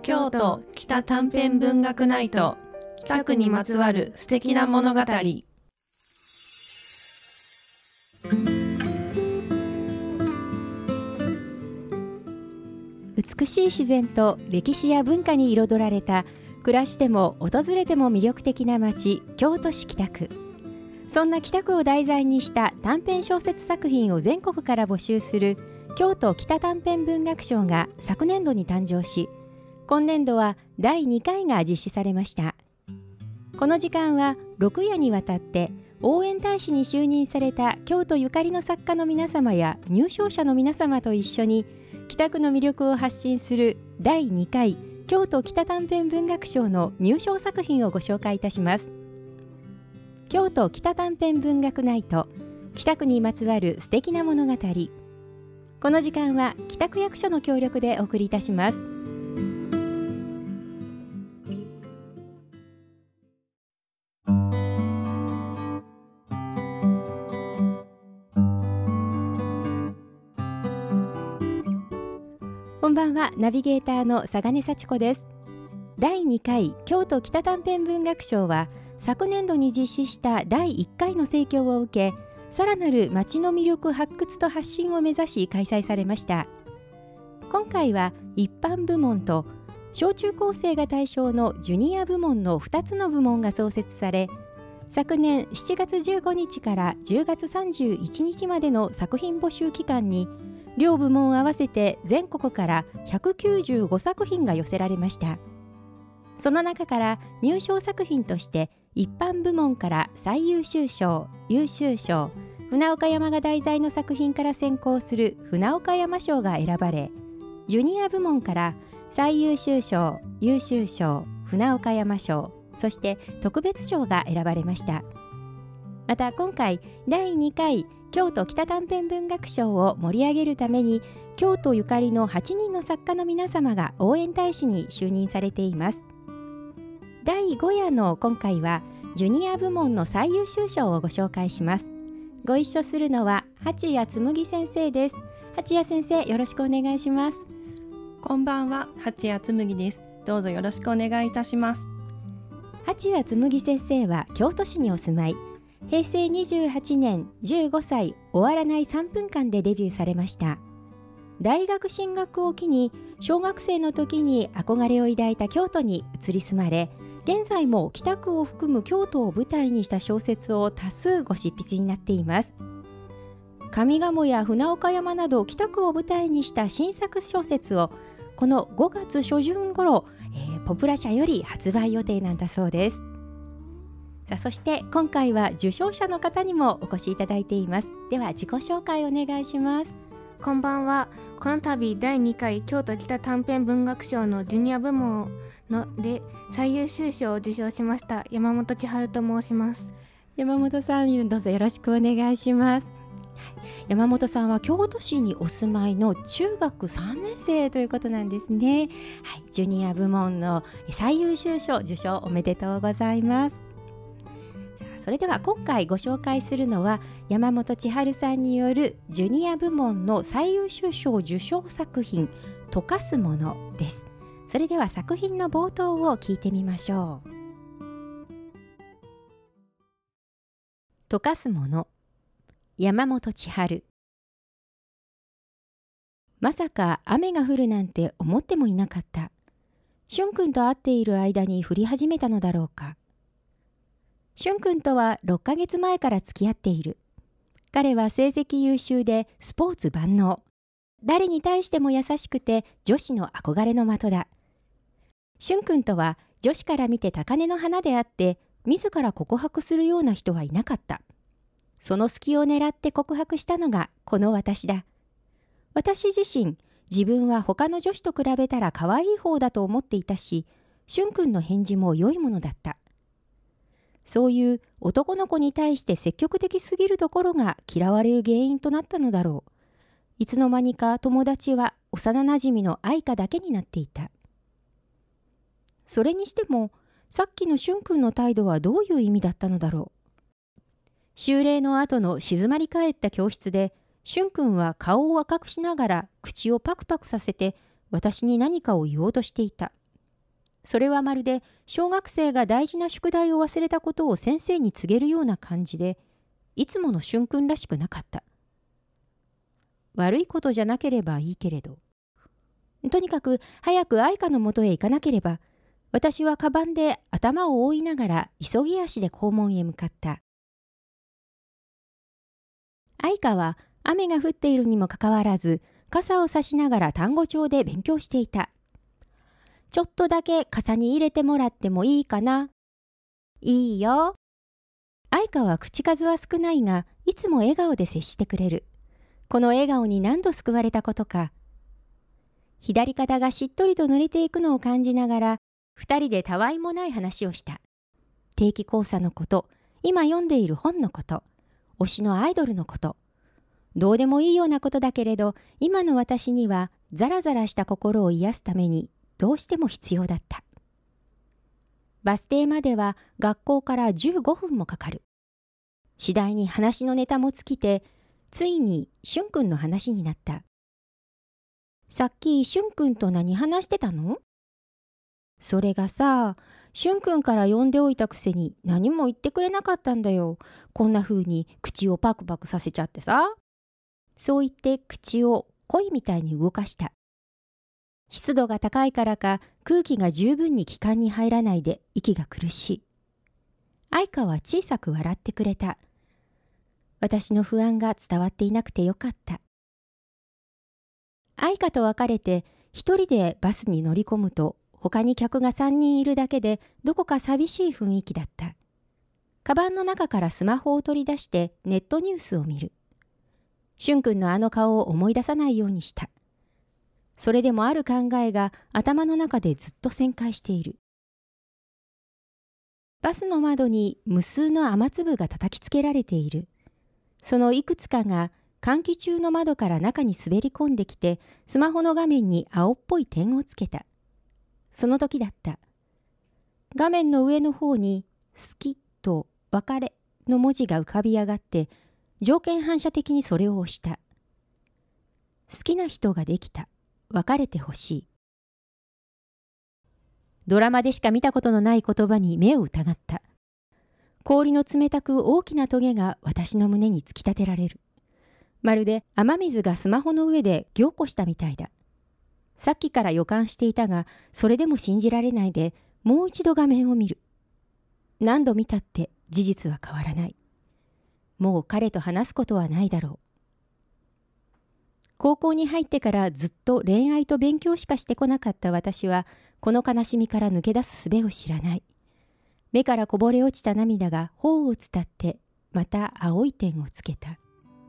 京都北短編文学ナイト、北区にまつわる素敵な物語。 美しい自然と歴史や文化に彩られた、暮らしても訪れても魅力的な街、京都市北区。そんな北区を題材にした短編小説作品を全国から募集する京都北短編文学賞が昨年度に誕生し、今年度は第2回が実施されました。この時間は6夜にわたって応援大使に就任された京都ゆかりの作家の皆様や入賞者の皆様と一緒に北区の魅力を発信する第2回京都北短編文学賞の入賞作品をご紹介いたします。京都北短編文学ナイト、北区にまつわる素敵な物語。この時間は北区役所の協力でお送りいたします。こんばんは、ナビゲーターの佐賀根幸子です。第2回京都北短編文学賞は昨年度に実施した第1回の盛況を受け、さらなる街の魅力発掘と発信を目指し開催されました。今回は一般部門と小中高生が対象のジュニア部門の2つの部門が創設され、昨年7月15日から10月31日までの作品募集期間に両部門合わせて全国から195作品が寄せられました。その中から入賞作品として一般部門から最優秀賞、優秀賞、船岡山が題材の作品から選考する船岡山賞が選ばれ、ジュニア部門から最優秀賞、優秀賞、船岡山賞、そして特別賞が選ばれました。また今回第2回京都北短編文学賞を盛り上げるために、京都ゆかりの8人の作家の皆様が応援大使に就任されています。第5夜の今回はジュニア部門の最優秀賞をご紹介します。ご一緒するのは八谷紬先生です。八谷先生、よろしくお願いします。 こんばんは、八谷紬です。どうぞよろしくお願いいたします。 八谷紬先生は京都市にお住まい、平成28年15歳終わらない3分間でデビューされました。大学進学を機に小学生の時に憧れを抱いた京都に移り住まれ、現在も北区を含む京都を舞台にした小説を多数ご執筆になっています。上賀茂や船岡山など北区を舞台にした新作小説をこの5月初旬頃、ポプラ社より発売予定なんだそうです。さあ、そして今回は受賞者の方にもお越しいただいています。では自己紹介お願いします。 こんばんは。この度第2回京都北短編文学賞のジュニア部門で最優秀賞を受賞しました山本千春と申します。 山本さん、どうぞよろしくお願いします。山本さんは京都市にお住まいの中学3年生ということなんですね。はい、ジュニア部門の最優秀賞受賞おめでとうございます。それでは今回ご紹介するのは山本千春さんによるジュニア部門の最優秀賞受賞作品溶かすものです。それでは作品の冒頭を聞いてみましょう。溶かすもの、山本千春。まさか雨が降るなんて思ってもいなかった。俊君と会っている間に降り始めたのだろうか。俊君とは6ヶ月前から付き合っている。彼は成績優秀でスポーツ万能。誰に対しても優しくて女子の憧れの的だ。俊君とは女子から見て高嶺の花であって、自ら告白するような人はいなかった。その隙を狙って告白したのがこの私だ。私自身、自分は他の女子と比べたら可愛い方だと思っていたし、俊君の返事も良いものだった。そういう男の子に対して積極的すぎるところが嫌われる原因となったのだろう。いつの間にか友達は幼なじみの愛花だけになっていた。それにしても、さっきの俊君の態度はどういう意味だったのだろう。修礼の後の静まり返った教室で、俊君は顔を赤くしながら口をパクパクさせて私に何かを言おうとしていた。 それはまるで小学生が大事な宿題を忘れたことを先生に告げるような感じで、いつもの俊君らしくなかった。悪いことじゃなければいいけれど、とにかく早く愛花のもとへ行かなければ、私はカバンで頭を覆いながら急ぎ足で校門へ向かった。愛花は雨が降っているにもかかわらず、傘を差しながら単語帳で勉強していた。ちょっとだけ傘に入れてもらってもいいかな。いいよ。愛花は口数は少ないが、いつも笑顔で接してくれる。この笑顔に何度救われたことか。左肩がしっとりと濡れていくのを感じながら、二人でたわいもない話をした。定期考査のこと、今読んでいる本のこと、推しのアイドルのこと。どうでもいいようなことだけれど、今の私にはザラザラした心を癒すためにどうしても必要だった。バス停までは学校から15分もかかる。次第に話のネタも尽きて、ついにしゅんくんの話になった。さっきしゅんくんと何話してたの？それがさ、しゅんくんから呼んでおいたくせに何も言ってくれなかったんだよ。こんな風に口をパクパクさせちゃってさ。そう言って口を鯉みたいに動かした。湿度が高いからか空気が十分に気管に入らないで息が苦しい。愛花は小さく笑ってくれた。私の不安が伝わっていなくてよかった。愛花と別れて一人でバスに乗り込むと、他に客が3人いるだけでどこか寂しい雰囲気だった。カバンの中からスマホを取り出してネットニュースを見る。しゅんくんのあの顔を思い出さないようにした。それでもある考えが頭の中でずっと旋回している。バスの窓に無数の雨粒が叩きつけられている。そのいくつかが換気中の窓から中に滑り込んできて、スマホの画面に青っぽい点をつけた。その時だった。画面の上の方に好きと別れの文字が浮かび上がって、条件反射的にそれを押した。好きな人ができた。別れてほしい。ドラマでしか見たことのない言葉に目を疑った。氷の冷たく大きなトゲが私の胸に突き立てられる。まるで雨水がスマホの上で凝固したみたいだ。さっきから予感していたが、それでも信じられないで、もう一度画面を見る。何度見たって事実は変わらない。もう彼と話すことはないだろう。高校に入ってからずっと恋愛と勉強しかしてこなかった私は、この悲しみから抜け出す術を知らない。目からこぼれ落ちた涙が頬を伝って、また青い点をつけた。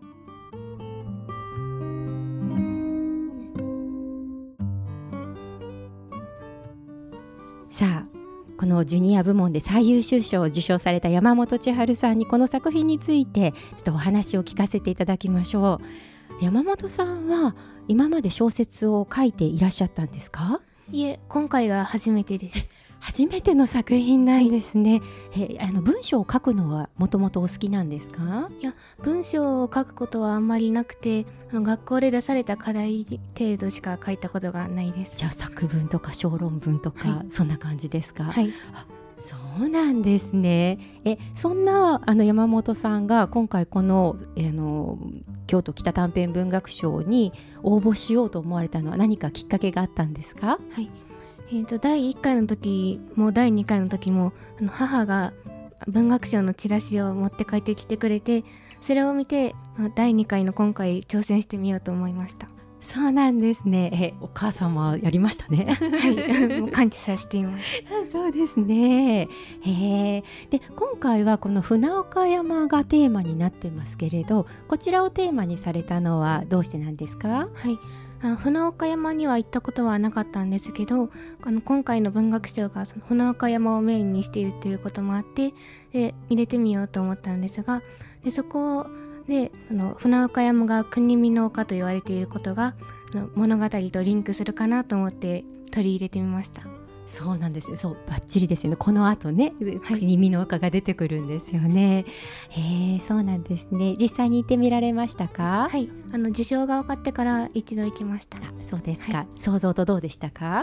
さあ、このジュニア部門で最優秀賞を受賞された山本千春さんにこの作品についてちょっとお話を聞かせていただきましょう。山本さんは今まで小説を書いていらっしゃったんですか？ いえ、今回が初めてです。 初めての作品なんですね。文章を書くのはもともとお好きなんですか？ いや、文章を書くことはあんまりなくて、学校で出された課題程度しか書いたことがないです。 じゃあ作文とか小論文とか、そんな感じですか？ はい。 そうなんですね。そんな山本さんが今回この、京都北短編文学賞に応募しようと思われたのは何かきっかけがあったんですか？ はい。第1回の時も第2回の時も母が文学賞のチラシを持って帰ってきてくれて、それを見て第2回の今回挑戦してみようと思いました。 そうなんですね。お母様やりましたね。 はい、もう感謝しています。 そうですね。で今回はこの船岡山がテーマになってますけれど、こちらをテーマにされたのはどうしてなんですか？ はい、船岡山には行ったことはなかったんですけど、今回の文学賞がその船岡山をメインにしているということもあって、で見れてみようと思ったんですが、でそこで船岡山が国見の丘と言われていることが物語とリンクするかなと思って取り入れてみました。 そうなんですよ。そう、バッチリですよね。この後ね、国見の丘が出てくるんですよね。そうなんですね。実際に行ってみられましたか？ はい、受賞が分かってから一度行きました。 そうですか。想像とどうでしたか？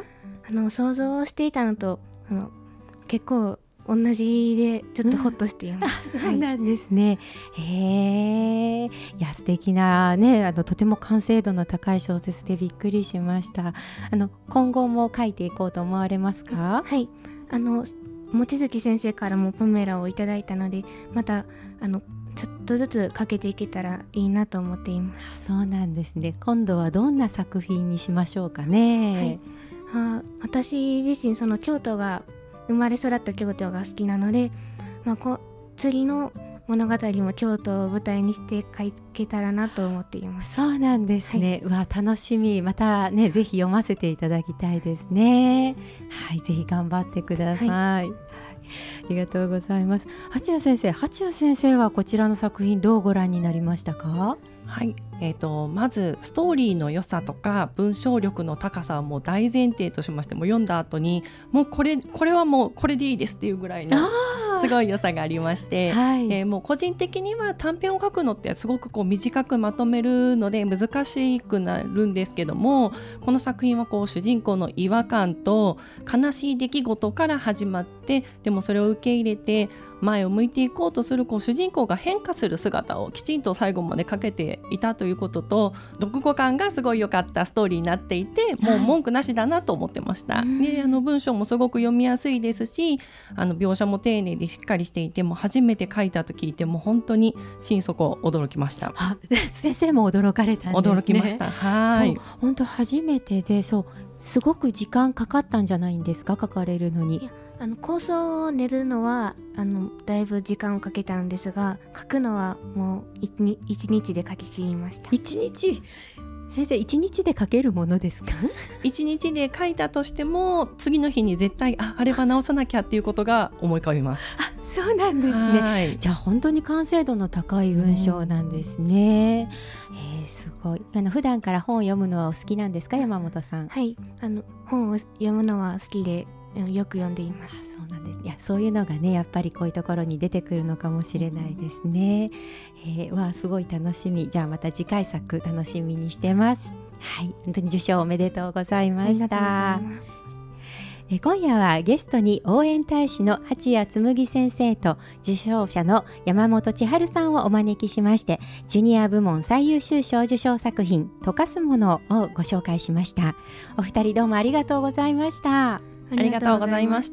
想像していたのと結構同じでちょっとホッとしています、 そうなんですね。いや素敵なね、とても完成度の高い小説でびっくりしました。今後も書いていこうと思われますか？ はい、望月先生からもポメラをいただいたので、またちょっとずつかけていけたらいいなと思っています。 そうなんですね。今度はどんな作品にしましょうかね。 はい、私自身京都が生まれ育った京都が好きなので、次の物語も京都を舞台にして書けたらなと思っています。 そうなんですね、はい、楽しみ。またねぜひ読ませていただきたいですね。はい、ぜひ頑張ってください、はい、ありがとうございます。八谷先生はこちらの作品どうご覧になりましたか？ はい、まずストーリーの良さとか文章力の高さはもう大前提としまして、もう読んだ後にもうこれはもうこれでいいですっていうぐらいのすごい良さがありまして、はい、でもう個人的には短編を書くのってすごく短くまとめるので難しくなるんですけども、この作品は主人公の違和感と悲しい出来事から始まって、でもそれを受け入れて前を向いていこうとする主人公が変化する姿をきちんと最後まで書けていたということと、読後感がすごい良かったストーリーになっていて、もう文句なしだなと思ってました、はい、で文章もすごく読みやすいですし、描写も丁寧でしっかりしていて、も初めて書いたと聞いても本当に心底驚きました。 先生も驚かれたんですね。 驚きました。はい、 本当初めてで、すごく時間かかったんじゃないんですか、書かれるのに。 構想を練るのはだいぶ時間をかけたんですが、書くのはもう1日で書き切りました。 1日？先生1日で書けるものですか ？1日で書いたとしても次の日に絶対あれは直さなきゃっていうことが思い浮かびます。 そうなんですね。じゃあ本当に完成度の高い文章なんですね。すごい。普段から本を読むのはお好きなんですか、山本さん？ はい、本を読むのは好きでよく読んでいます。 そうなんです。いや、そういうのがねやっぱりこういうところに出てくるのかもしれないですね。すごい楽しみ。じゃあまた次回作楽しみにしてます。はい、本当に受賞おめでとうございました。今夜はゲストに応援大使の八谷紬先生と受賞者の山本千春さんをお招きしまして、ジュニア部門最優秀賞受賞作品溶かすものをご紹介しました。お二人どうもありがとうございました。 ありがとうございました。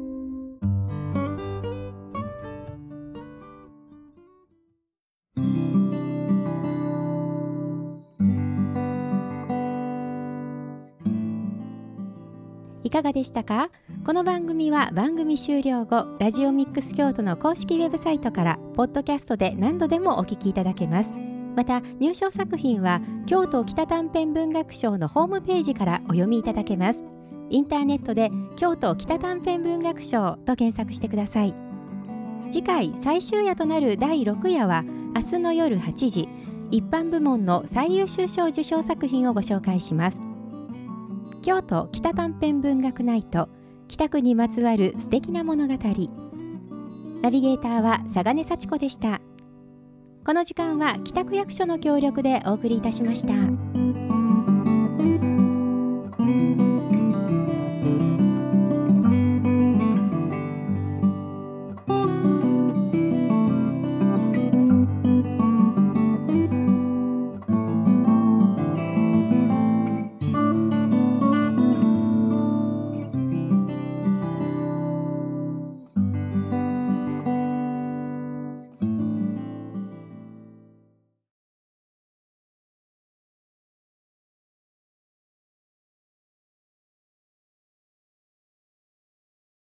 いかがでしたか？この番組は番組終了後、ラジオミックス京都の公式ウェブサイトからポッドキャストで何度でもお聞きいただけます。また入賞作品は京都北短編文学賞のホームページからお読みいただけます。インターネットで京都北短編文学賞と検索してください。次回最終夜となる第6夜は明日の夜8時、一般部門の最優秀賞受賞作品をご紹介します。京都北短編文学ナイト、北区にまつわる素敵な物語。ナビゲーターは佐賀根幸子でした。この時間は北区役所の協力でお送りいたしました。